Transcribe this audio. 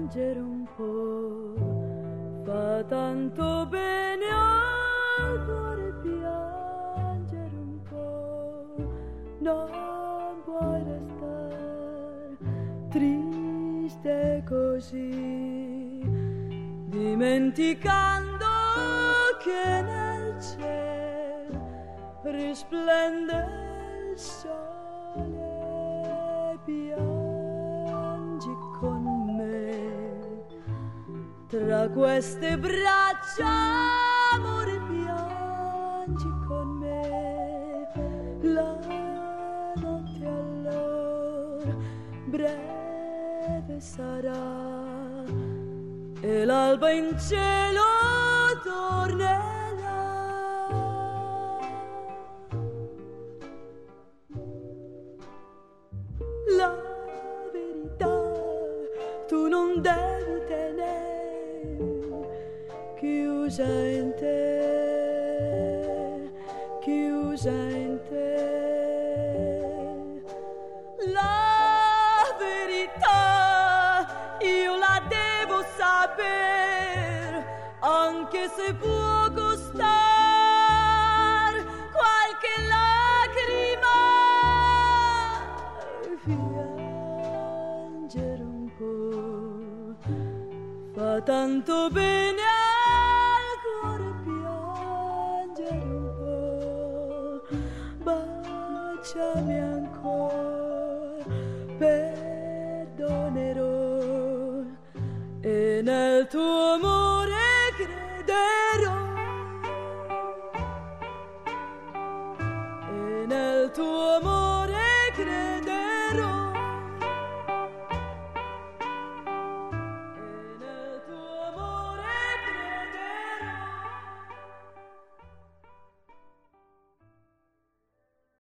piangere un po', fa tanto bene al cuore piangere un po', non puoi restare triste così, dimenticando che nel cielo risplende il sole, piangi con me tra queste braccia, amore, piangi con me, la notte allora breve sarà e l'alba in cielo tornerà. La verità tu non devi tenere chiusa in te, chiusa in te. La verità io la devo sapere, anche se può costare qualche lacrima. Piangere un po' fa tanto bene al cuore, piangere un po', baciami ancora, perdonerò e nel tuo amore crederò, e nel tuo amore crederò.